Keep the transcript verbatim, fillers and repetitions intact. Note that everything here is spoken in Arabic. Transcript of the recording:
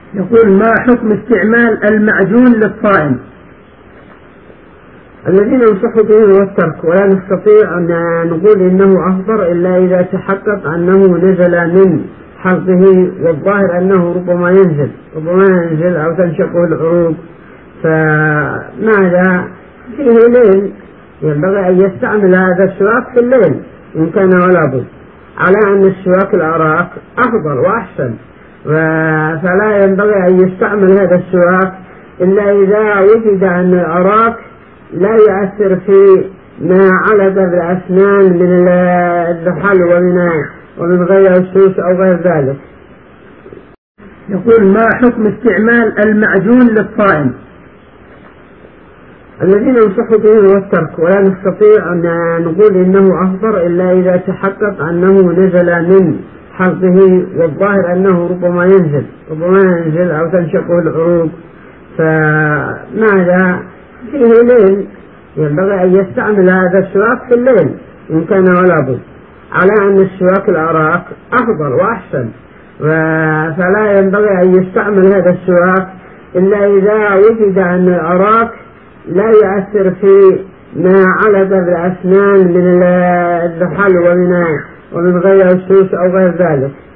يقول: ما حكم استعمال المعجون للصائم؟ الذين يصح به والترك، ولا نستطيع أن نقول إنه أفضل إلا إذا تحقق أنه نزل من حظه، والظاهر أنه ربما ينزل ربما ينزل أو تنشقه العروق، فماذا فيه ليل ينبغي أن يستعمل هذا السواك في الليل إن كان ولا بد، على أن السواك الأراك أفضل وأحسن، فلا ينبغي أن يستعمل هذا السواك إلا إذا وجد أن الأراك لا يؤثر في ما علق بالأسنان من الذحل ومن ومن غير السوس أو غير ذلك. يقول: ما حكم استعمال المعجون للصائم؟ الذين يصح به والترك، ولا نستطيع أن نقول إنه أفضل إلا إذا تحقق أنه نزل من حظه، والظاهر أنه ربما ينزل ربما ينزل أو تنشقه العروق، فماذا فيه ليل ينبغي أن يستعمل هذا السواك في الليل إن كان ولا بد، على أن السواك الأراك أفضل وأحسن، فلا ينبغي أن يستعمل هذا السواك إلا إذا وجد أن الأراك لا يؤثر في ما علق بالأسنان من الذحل ومن ومن غير السوس أو غير ذلك.